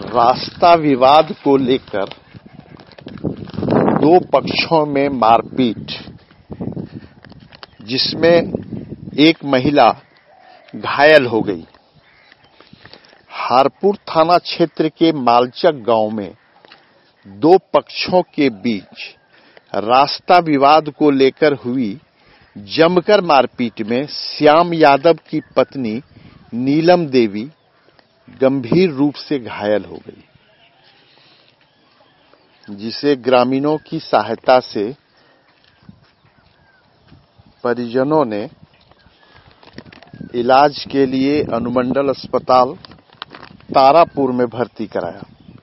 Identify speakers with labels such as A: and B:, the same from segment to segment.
A: रास्ता विवाद को लेकर दो पक्षों में मारपीट, जिसमें एक महिला घायल हो गई। हारपुर थाना क्षेत्र के मालचक गांव में दो पक्षों के बीच रास्ता विवाद को लेकर हुई जमकर मारपीट में श्याम यादव की पत्नी नीलम देवी गंभीर रूप से घायल हो गई, जिसे ग्रामीणों की सहायता से परिजनों ने इलाज के लिए अनुमंडल अस्पताल तारापुर में भर्ती कराया,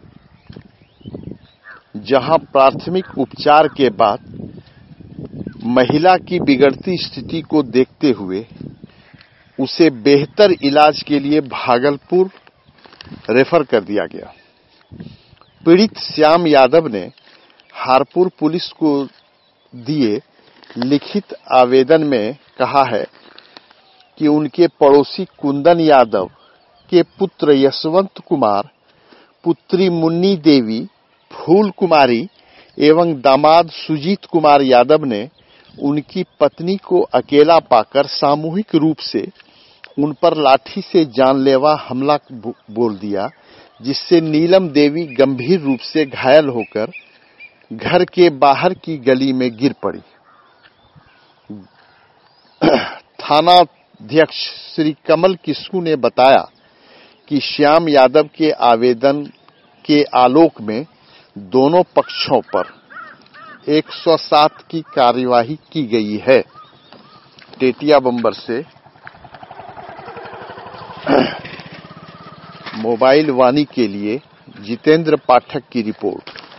A: जहां प्राथमिक उपचार के बाद महिला की बिगड़ती स्थिति को देखते हुए उसे बेहतर इलाज के लिए भागलपुर रेफर कर दिया गया। पीड़ित श्याम यादव ने हारपुर पुलिस को दिए लिखित आवेदन में कहा है कि उनके पड़ोसी कुंदन यादव के पुत्र यशवंत कुमार, पुत्री मुन्नी देवी, फूल कुमारी एवं दामाद सुजीत कुमार यादव ने उनकी पत्नी को अकेला पाकर सामूहिक रूप से उन पर लाठी से जानलेवा हमला बोल दिया, जिससे नीलम देवी गंभीर रूप से घायल होकर घर के बाहर की गली में गिर पड़ी। थानाध्यक्ष श्री कमल किस्कू ने बताया कि श्याम यादव के आवेदन के आलोक में दोनों पक्षों पर 107 की कार्यवाही की गई है। टेटिया बंबर से मोबाइल वाणी के लिए जितेंद्र पाठक की रिपोर्ट।